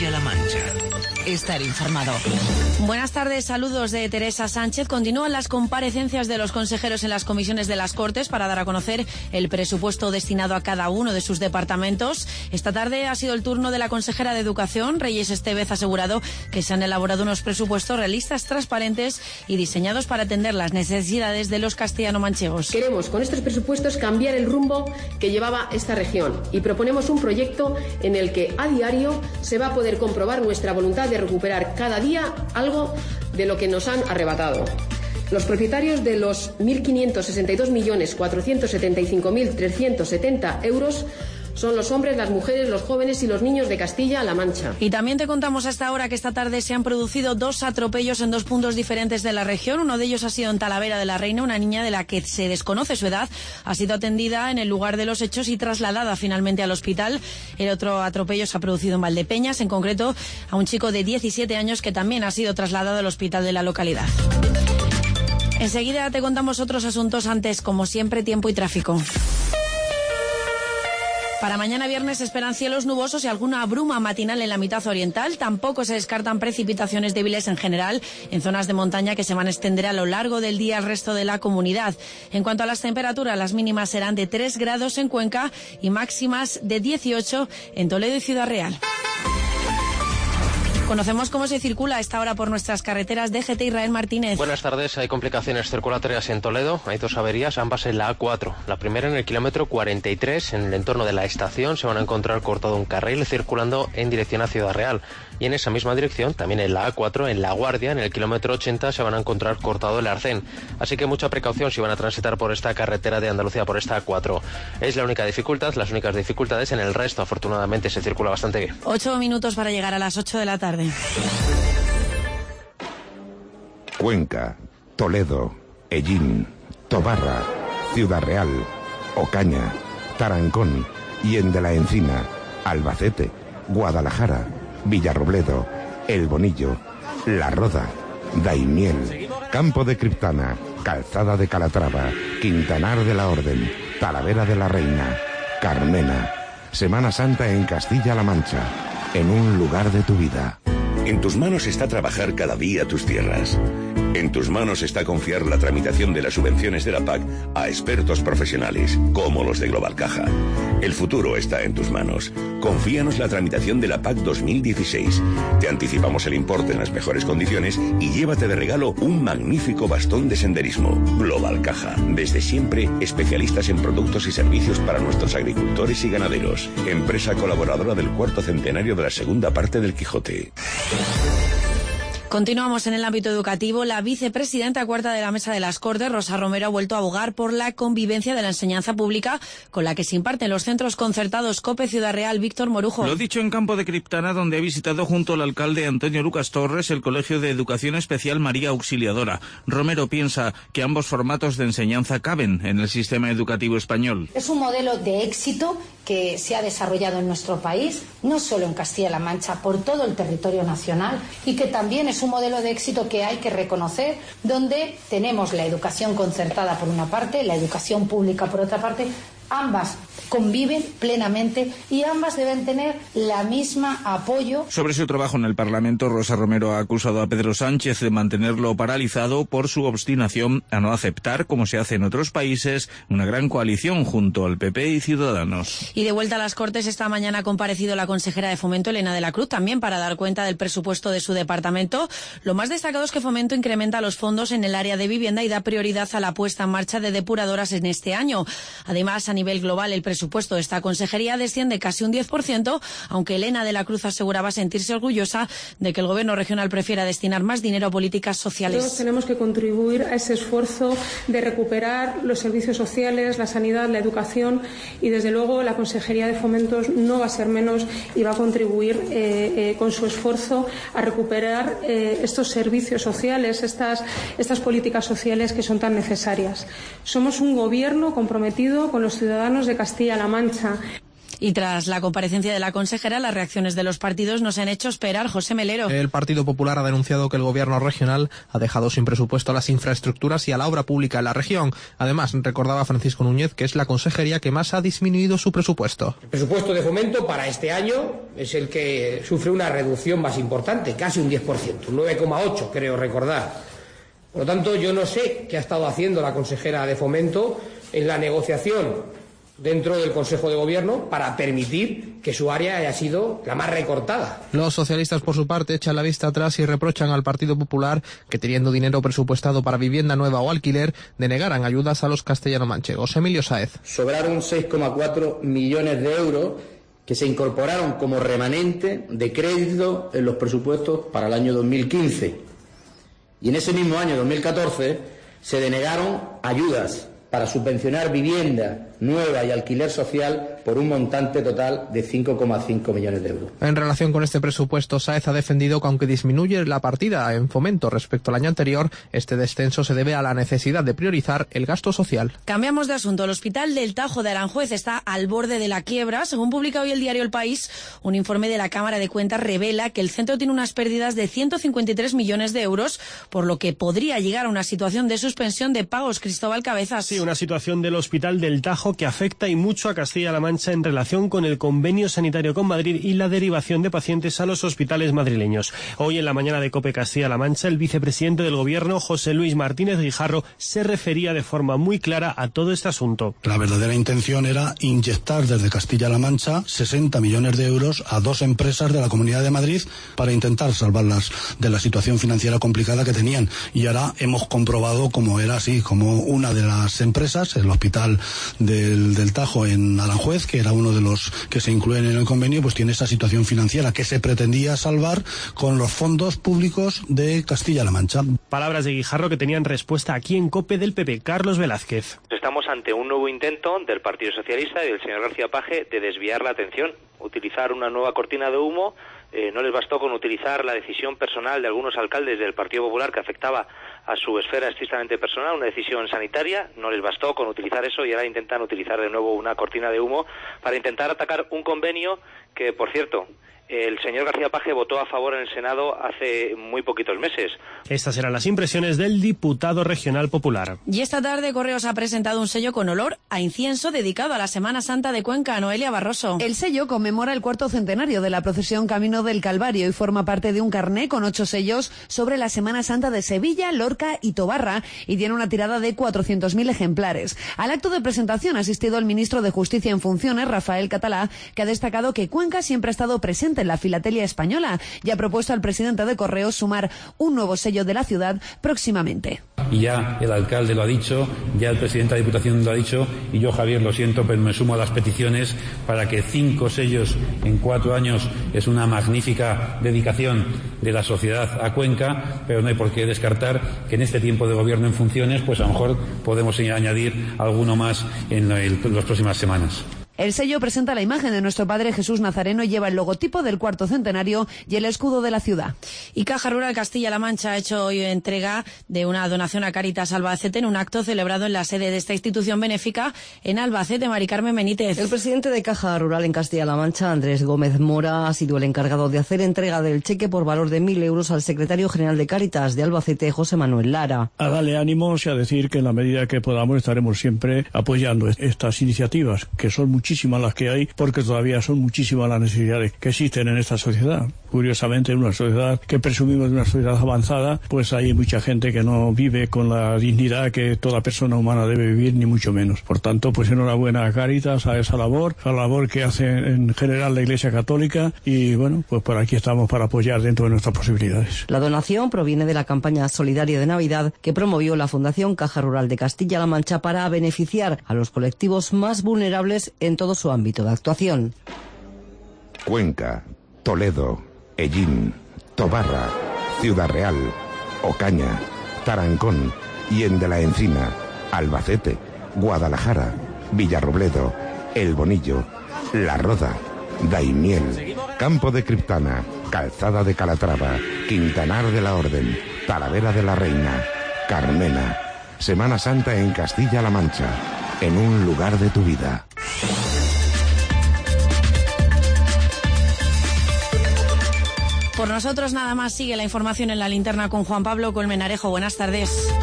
Castilla-La Mancha. Estar informado. Buenas tardes, saludos de Teresa Sánchez. Continúan las comparecencias de los consejeros en las comisiones de las Cortes para dar a conocer el presupuesto destinado a cada uno de sus departamentos. Esta tarde ha sido el turno de la consejera de Educación. Reyes Estevez ha asegurado que se han elaborado unos presupuestos realistas, transparentes y diseñados para atender las necesidades de los castellano-manchegos. Queremos con estos presupuestos cambiar el rumbo que llevaba esta región y proponemos un proyecto en el que a diario se va a poder comprobar nuestra voluntad de recuperar cada día algo de lo que nos han arrebatado. Los propietarios de los 1.562.475.370 euros son los hombres, las mujeres, los jóvenes y los niños de Castilla-La Mancha. Y también te contamos hasta ahora que esta tarde se han producido 2 atropellos en 2 puntos diferentes de la región. Uno de ellos ha sido en Talavera de la Reina. Una niña de la que se desconoce su edad ha sido atendida en el lugar de los hechos y trasladada finalmente al hospital. El otro atropello se ha producido en Valdepeñas, en concreto a un chico de 17 años que también ha sido trasladado al hospital de la localidad. Enseguida te contamos otros asuntos, antes, como siempre, tiempo y tráfico. Para mañana viernes se esperan cielos nubosos y alguna bruma matinal en la mitad oriental. Tampoco se descartan precipitaciones débiles en general en zonas de montaña que se van a extender a lo largo del día al resto de la comunidad. En cuanto a las temperaturas, las mínimas serán de 3 grados en Cuenca y máximas de 18 en Toledo y Ciudad Real. Conocemos cómo se circula a esta hora por nuestras carreteras. DGT Israel Martínez. Buenas tardes. Hay complicaciones circulatorias en Toledo. Hay 2 averías, ambas en la A4. La primera en el kilómetro 43, en el entorno de la estación, se van a encontrar cortado un carril circulando en dirección a Ciudad Real. Y en esa misma dirección, también en la A4, en La Guardia, en el kilómetro 80, se van a encontrar cortado el Arcén. Así que mucha precaución si van a transitar por esta carretera de Andalucía, por esta A4. Es la única dificultad. Las únicas dificultades en el resto, afortunadamente, se circula bastante bien. 8 minutos para llegar a las 8 de la tarde. Cuenca, Toledo, Ellín, Tobarra, Ciudad Real, Ocaña, Tarancón, Hien de la Encina, Albacete, Guadalajara, Villarrobledo, El Bonillo, La Roda, Daimiel, Campo de Criptana, Calzada de Calatrava, Quintanar de la Orden, Talavera de la Reina, Carmena. Semana Santa en Castilla-La Mancha, en un lugar de tu vida. En tus manos está trabajar cada día tus tierras. En tus manos está confiar la tramitación de las subvenciones de la PAC a expertos profesionales, como los de Global Caja. El futuro está en tus manos. Confíanos la tramitación de la PAC 2016. Te anticipamos el importe en las mejores condiciones y llévate de regalo un magnífico bastón de senderismo. Global Caja. Desde siempre, especialistas en productos y servicios para nuestros agricultores y ganaderos. Empresa colaboradora del 4º centenario de la segunda parte del Quijote. Continuamos en el ámbito educativo. La vicepresidenta cuarta de la Mesa de las Cortes, Rosa Romero, ha vuelto a abogar por la convivencia de la enseñanza pública con la que se imparten los centros concertados. COPE Ciudad Real, Víctor Morujo. Lo dicho en Campo de Criptana, donde ha visitado junto al alcalde Antonio Lucas Torres el Colegio de Educación Especial María Auxiliadora. Romero piensa que ambos formatos de enseñanza caben en el sistema educativo español. Es un modelo de éxito que se ha desarrollado en nuestro país, no solo en Castilla-La Mancha, por todo el territorio nacional, y que también es un modelo de éxito que hay que reconocer, donde tenemos la educación concertada por una parte, la educación pública por otra parte. Ambas conviven plenamente y ambas deben tener la misma apoyo. Sobre su trabajo en el Parlamento, Rosa Romero ha acusado a Pedro Sánchez de mantenerlo paralizado por su obstinación a no aceptar, como se hace en otros países, una gran coalición junto al PP y Ciudadanos. Y de vuelta a las Cortes, esta mañana ha comparecido la consejera de Fomento, Elena de la Cruz, también para dar cuenta del presupuesto de su departamento. Lo más destacado es que Fomento incrementa los fondos en el área de vivienda y da prioridad a la puesta en marcha de depuradoras en este año. Además, a nivel global, el presupuesto de esta consejería desciende casi un 10%, aunque Elena de la Cruz aseguraba sentirse orgullosa de que el Gobierno regional prefiera destinar más dinero a políticas sociales. Todos tenemos que contribuir a ese esfuerzo de recuperar los servicios sociales, la sanidad, la educación, y desde luego la Consejería de Fomentos no va a ser menos y va a contribuir con su esfuerzo a recuperar estos servicios sociales, estas políticas sociales que son tan necesarias. Somos un Gobierno comprometido con los ciudadanos de Castilla-La Mancha. Y tras la comparecencia de la consejera, las reacciones de los partidos nos han hecho esperar. José Melero. El Partido Popular ha denunciado que el gobierno regional ha dejado sin presupuesto a las infraestructuras y a la obra pública en la región. Además, recordaba Francisco Núñez que es la consejería que más ha disminuido su presupuesto. El presupuesto de fomento para este año es el que sufre una reducción más importante, casi un 10%, un 9,8% creo recordar. Por lo tanto, yo no sé qué ha estado haciendo la consejera de fomento en la negociación dentro del Consejo de Gobierno para permitir que su área haya sido la más recortada. Los socialistas, por su parte, echan la vista atrás y reprochan al Partido Popular que, teniendo dinero presupuestado para vivienda nueva o alquiler, denegaran ayudas a los castellano-manchegos. Emilio Sáez. Sobraron 6,4 millones de euros que se incorporaron como remanente de crédito en los presupuestos para el año 2015. Y en ese mismo año, 2014, se denegaron ayudas para subvencionar vivienda nueva y alquiler social por un montante total de 5,5 millones de euros. En relación con este presupuesto, Sáez ha defendido que aunque disminuye la partida en fomento respecto al año anterior, este descenso se debe a la necesidad de priorizar el gasto social. Cambiamos de asunto. El Hospital del Tajo de Aranjuez está al borde de la quiebra. Según publica hoy el diario El País, un informe de la Cámara de Cuentas revela que el centro tiene unas pérdidas de 153 millones de euros, por lo que podría llegar a una situación de suspensión de pagos. Cristóbal Cabezas. Sí, una situación del Hospital del Tajo que afecta y mucho a Castilla-La Mancha en relación con el convenio sanitario con Madrid y la derivación de pacientes a los hospitales madrileños. Hoy en la mañana de COPE Castilla-La Mancha, el vicepresidente del Gobierno, José Luis Martínez Guijarro, se refería de forma muy clara a todo este asunto. La verdadera intención era inyectar desde Castilla-La Mancha 60 millones de euros a dos empresas de la Comunidad de Madrid para intentar salvarlas de la situación financiera complicada que tenían. Y ahora hemos comprobado cómo era así, como una de las empresas, el Hospital del Tajo en Aranjuez, que era uno de los que se incluyen en el convenio, pues tiene esa situación financiera que se pretendía salvar con los fondos públicos de Castilla-La Mancha. Palabras de Guijarro que tenían respuesta aquí en COPE del PP. Carlos Velázquez. Estamos ante un nuevo intento del Partido Socialista y del señor García Paje de desviar la atención, utilizar una nueva cortina de humo. No les bastó con utilizar la decisión personal de algunos alcaldes del Partido Popular que afectaba a su esfera estrictamente personal, una decisión sanitaria. No les bastó con utilizar eso y ahora intentan utilizar de nuevo una cortina de humo para intentar atacar un convenio que, por cierto, el señor García Paje votó a favor en el Senado hace muy poquitos meses. Estas eran las impresiones del diputado regional popular. Y esta tarde Correos ha presentado un sello con olor a incienso dedicado a la Semana Santa de Cuenca. Noelia Barroso. El sello conmemora el 4º centenario de la procesión Camino del Calvario y forma parte de un carné con 8 sellos sobre la Semana Santa de Sevilla, Lorca y Tobarra y tiene una tirada de 400.000 ejemplares. Al acto de presentación ha asistido el ministro de Justicia en funciones, Rafael Catalá, que ha destacado que Cuenca siempre ha estado presente en la filatelia española y ha propuesto al presidente de Correos sumar un nuevo sello de la ciudad próximamente. Y ya el alcalde lo ha dicho, ya el presidente de la Diputación lo ha dicho, y yo, Javier, lo siento, pero me sumo a las peticiones para que 5 sellos en 4 años es una magnífica dedicación de la sociedad a Cuenca, pero no hay por qué descartar que en este tiempo de gobierno en funciones, pues a lo mejor podemos añadir alguno más en las próximas semanas. El sello presenta la imagen de nuestro Padre Jesús Nazareno y lleva el logotipo del 4º centenario y el escudo de la ciudad. Y Caja Rural Castilla-La Mancha ha hecho hoy entrega de una donación a Cáritas Albacete en un acto celebrado en la sede de esta institución benéfica en Albacete. Mari Carmen Benítez. El presidente de Caja Rural en Castilla-La Mancha, Andrés Gómez Mora, ha sido el encargado de hacer entrega del cheque por valor de 1.000 euros al secretario general de Cáritas de Albacete, José Manuel Lara. A darle ánimos y a decir que en la medida que podamos estaremos siempre apoyando estas iniciativas, que son muchísimas las que hay, porque todavía son muchísimas las necesidades que existen en esta sociedad. Curiosamente, en una sociedad que presumimos de una sociedad avanzada, pues hay mucha gente que no vive con la dignidad que toda persona humana debe vivir, ni mucho menos. Por tanto, pues enhorabuena a Cáritas, a esa labor, a la labor que hace en general la Iglesia Católica, y bueno, pues por aquí estamos para apoyar dentro de nuestras posibilidades. La donación proviene de la campaña solidaria de Navidad que promovió la Fundación Caja Rural de Castilla-La Mancha para beneficiar a los colectivos más vulnerables en todo su ámbito de actuación. Cuenca, Toledo, Ellín, Tobarra, Ciudad Real, Ocaña, Tarancón y en de la Encina, Albacete, Guadalajara, Villarrobledo, El Bonillo, La Roda, Daimiel, Campo de Criptana, Calzada de Calatrava, Quintanar de la Orden, Talavera de la Reina, Carmena. Semana Santa en Castilla-La Mancha, en un lugar de tu vida. Por nosotros nada más. Sigue la información en la linterna con Juan Pablo Colmenarejo. Buenas tardes.